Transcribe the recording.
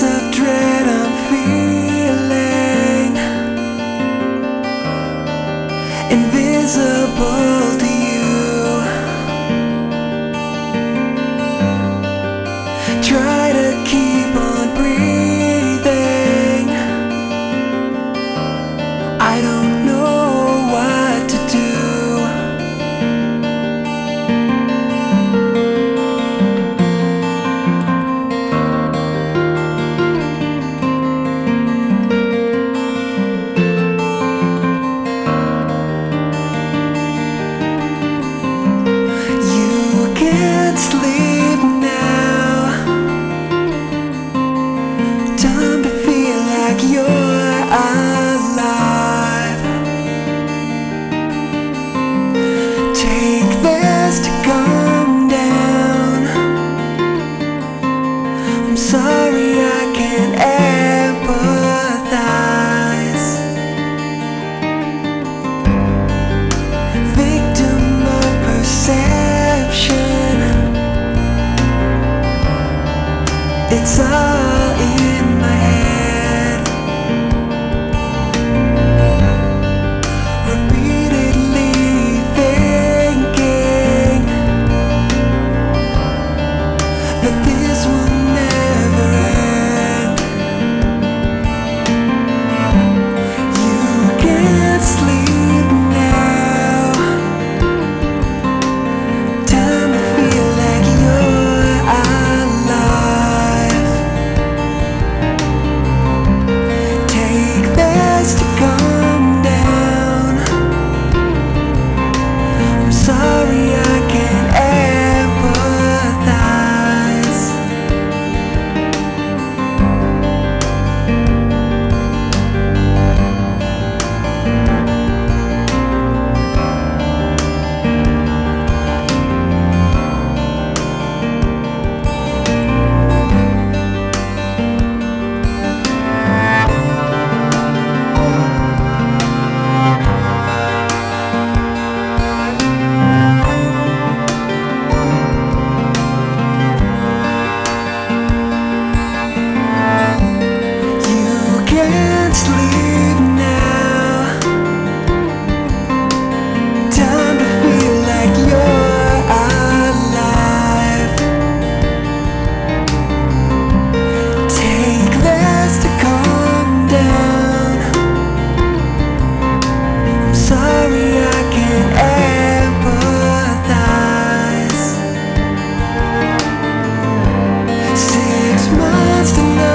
sense of dread I'm feeling, invisible to you. Try to keep on breathing. I don't know what to do. You can't sleep now. Time to feel like you're alive. Take this to calm down. I'm sorry I can't empathize. Victim of perception. It's all in my head. Repeatedly thinking that this will never end. You can't sleep now. Time to feel like you're alive. Take this to calm down. I'm sorry I can't empathize. You can't sleep now. Time to feel like you're alive. Take this to calm down. I'm sorry I can't empathize. 6 months to